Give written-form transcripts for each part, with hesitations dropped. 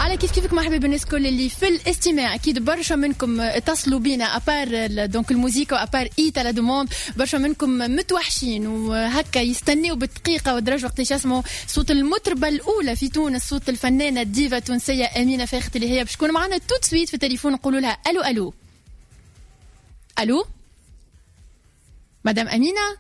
على كيفك مرحبا بالناس كل اللي في الاستماع. اكيد برشا منكم اتصلوا بينا ابار دونك الموسيقى وابار ايتا لا دوموند، برشا منكم متوحشين وهكا يستنيوا بالدقيقه والدرجه وقتاش يسمعوا صوت المطربه الاولى في تونس، صوت الفنانه الديفا التونسيه امينه فاخت اللي هي باش تكون معنا توت سويت في التليفون. نقولوا لها الو الو الو مدام امينه.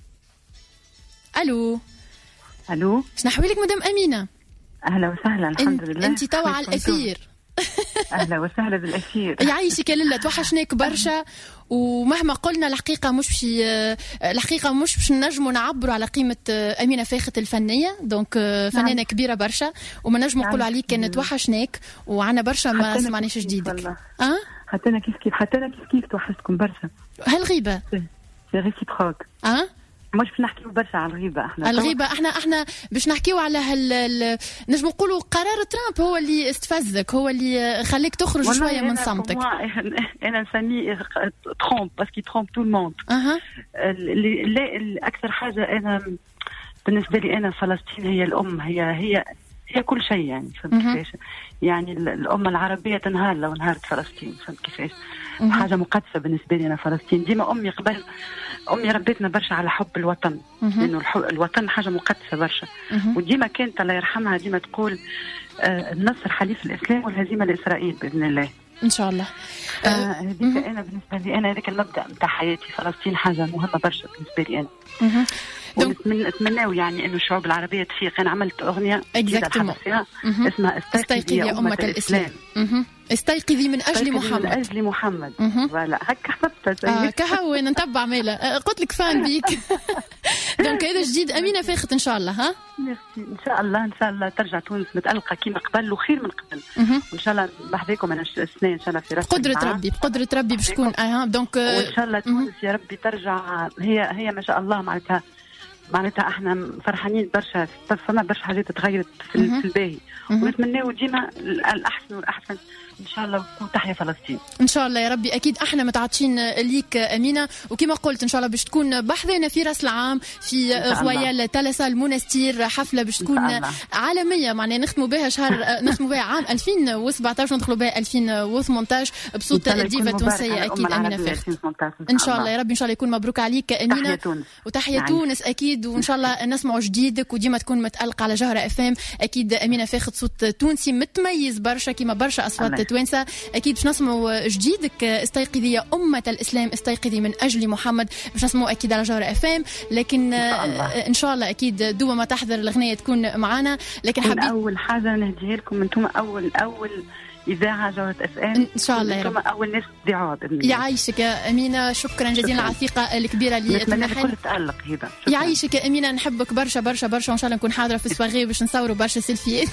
الو الو باش نحوي لك مدام امينه. اهلا وسهلا. الحمد لله انت توا على الاثير. اهلا وسهلا بالاثير. يعيشك يا لله، توحشناك برشا. ومهما قلنا الحقيقه مش باش نجموا نعبروا على قيمه امينه فاخت الفنيه. دونك فنانه كبيره برشا وما نجموا نقولوا عليك ان توحشناك وعنا برشا ما سمعناش جديدك. حتى انا كيف توحشتكم برشا. هالغيبه سي ريسيبروك. مش باش نحكيو برشا على الغيبه. احنا باش نحكيو على نجم نقولوا قرار ترامب هو اللي استفزك، هو اللي خليك تخرج شويه من صمتك. انا نسميه ترومب باسكو ترومب تو الموند. اكثر حاجه انا بالنسبه لي انا فلسطين هي الام، هي كل شيء يعني. فهمت كيفاش؟ يعني الامه العربيه تنهار لو انهارت فلسطين. فهمت كيفاش؟ حاجه مقدسه بالنسبه لي انا فلسطين. ديما امي ربتنا برشا على حب الوطن، لانه الوطن حاجه مقدسه برشا. وديما كانت الله يرحمها ديما تقول النصر حليف الاسلام والهزيمه لاسرائيل باذن الله ان شاء الله. هذيك انا بالنسبه لي انا هذاك المبدا نتاع حياتي. فلسطين حاجه مهمه برشا بالنسبه لي انا. ونتمناو يعني انه الشعوب العربيه تفيق. انا عملت اغنيه جديده فيها اسمها استيقظي يا امه الاسلام. استيقظي من اجل محمد. من اجل محمد. فوالا هكا حفظتها. كهو نتبع مالا قلت لك فان بيك. دونك هذا جديد امينه فاخت ان شاء الله. ها ان شاء الله ترجع تونس متالقه كيما قبل وخير من قبل. وان شاء الله بحذاكم انا السنه ان شاء الله في راس بقدره ربي باش تكون دونك وان شاء الله تونس يا ربي ترجع. هي ما شاء الله معناتها احنا فرحانين برشا. فما برشا حاجات تغيرت في الباهي ونتمناو ديما الاحسن والاحسن ان شاء الله. وتحيا فلسطين ان شاء الله يا ربي. اكيد احنا متعطشين ليك امينه، وكما قلت ان شاء الله باش تكون بحذنا في راس العام في غويال تلسا المنستير، حفله باش تكون عالميه معناها نختموا بها عام 2017 وندخلوا بها 2018 بصوت الديفا التونسيه اكيد امينه فاخت. ان شاء الله يا ربي. ان شاء الله يكون مبروك عليك امينه وتحيا تونس اكيد. وان شاء الله نسمعوا جديدك وديما تكون متالقه على جوهره اف ام. اكيد امينه فاخت صوت تونسي متميز برشا كيما برشا اصوات توانسه. اكيد باش نسمعوا جديدك استيقظي يا امه الاسلام، استيقظي من اجل محمد. باش نسمعوا اكيد على جوهره اف ام. لكن ان شاء الله اكيد دوما ما تحضر الاغنيه تكون معنا. لكن حبيت اول حاجه نهديها لكم انتم اول إذاعة جوهرة اف ام إن شاء الله يا رب. أول ناس تذيعوها يعيشك يا أمينة. شكرا جزيلا على الثقة الكبيرة اللي نتمنى كل تألق هبة. يعيشك يا أمينة. نحبك برشا برشا برشا وإن شاء الله نكون حاضرة في السواغي باش نصوروا برشا سيلفيات.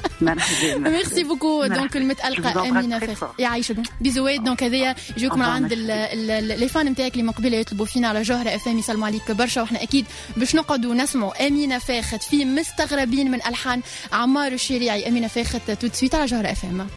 مرحبا. ميرسي بوكو. دونك المتألقة أمينة فاخت. يعيشك بيزوات. دونك هذيا يجوكم من عند لي فان نتاعك اللي مقبلة يطلبوا فينا على جوهرة اف ام يسلموا عليك برشا. وإحنا أكيد باش نقعدوا نسمعوا أمينة فاخت في مستغربين من ألحان عمار الشريعي. أمينة فاخت توت سويت على جوهرة اف ام.